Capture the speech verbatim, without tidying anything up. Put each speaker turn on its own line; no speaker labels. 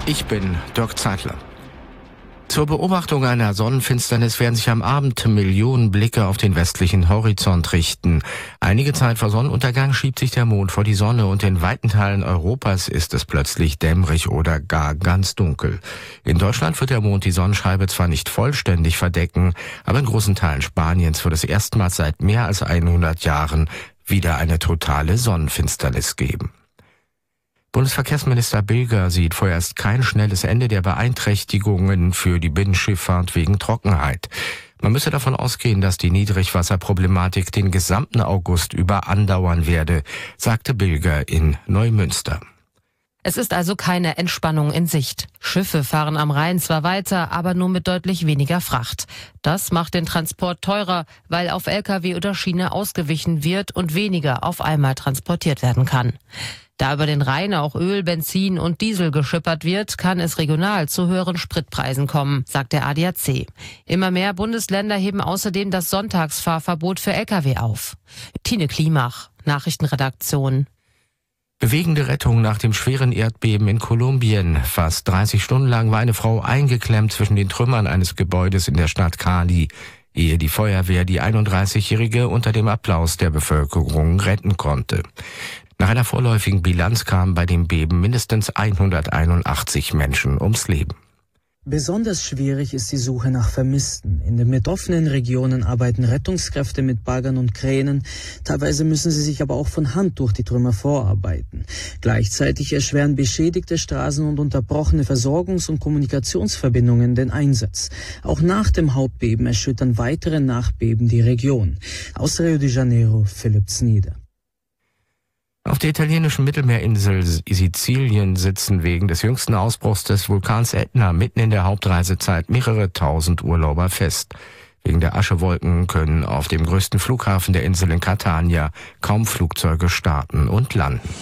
Ich bin Dirk Zeitler. Zur Beobachtung einer Sonnenfinsternis werden sich am Abend Millionen Blicke auf den westlichen Horizont richten. Einige Zeit vor Sonnenuntergang schiebt sich der Mond vor die Sonne und in weiten Teilen Europas ist es plötzlich dämmerig oder gar ganz dunkel. In Deutschland wird der Mond die Sonnenscheibe zwar nicht vollständig verdecken, aber in großen Teilen Spaniens wird es erstmals seit mehr als hundert Jahren wieder eine totale Sonnenfinsternis geben. Bundesverkehrsminister Bilger sieht vorerst kein schnelles Ende der Beeinträchtigungen für die Binnenschifffahrt wegen Trockenheit. Man müsse davon ausgehen, dass die Niedrigwasserproblematik den gesamten August über andauern werde, sagte Bilger in Neumünster.
Es ist also keine Entspannung in Sicht. Schiffe fahren am Rhein zwar weiter, aber nur mit deutlich weniger Fracht. Das macht den Transport teurer, weil auf L K W oder Schiene ausgewichen wird und weniger auf einmal transportiert werden kann. Da über den Rhein auch Öl, Benzin und Diesel geschippert wird, kann es regional zu höheren Spritpreisen kommen, sagt der A D A C. Immer mehr Bundesländer heben außerdem das Sonntagsfahrverbot für L K W auf. Tine Klimach, Nachrichtenredaktion.
Bewegende Rettung nach dem schweren Erdbeben in Kolumbien. Fast dreißig Stunden lang war eine Frau eingeklemmt zwischen den Trümmern eines Gebäudes in der Stadt Cali, ehe die Feuerwehr die einunddreißigjährige unter dem Applaus der Bevölkerung retten konnte. Nach einer vorläufigen Bilanz kamen bei dem Beben mindestens hunderteinundachtzig Menschen ums Leben.
Besonders schwierig ist die Suche nach Vermissten. In den betroffenen Regionen arbeiten Rettungskräfte mit Baggern und Kränen. Teilweise müssen sie sich aber auch von Hand durch die Trümmer vorarbeiten. Gleichzeitig erschweren beschädigte Straßen und unterbrochene Versorgungs- und Kommunikationsverbindungen den Einsatz. Auch nach dem Hauptbeben erschüttern weitere Nachbeben die Region. Aus Rio de Janeiro, Philipp Znieder.
Auf der italienischen Mittelmeerinsel Sizilien sitzen wegen des jüngsten Ausbruchs des Vulkans Ätna mitten in der Hauptreisezeit mehrere tausend Urlauber fest. Wegen der Aschewolken können auf dem größten Flughafen der Insel in Catania kaum Flugzeuge starten und landen.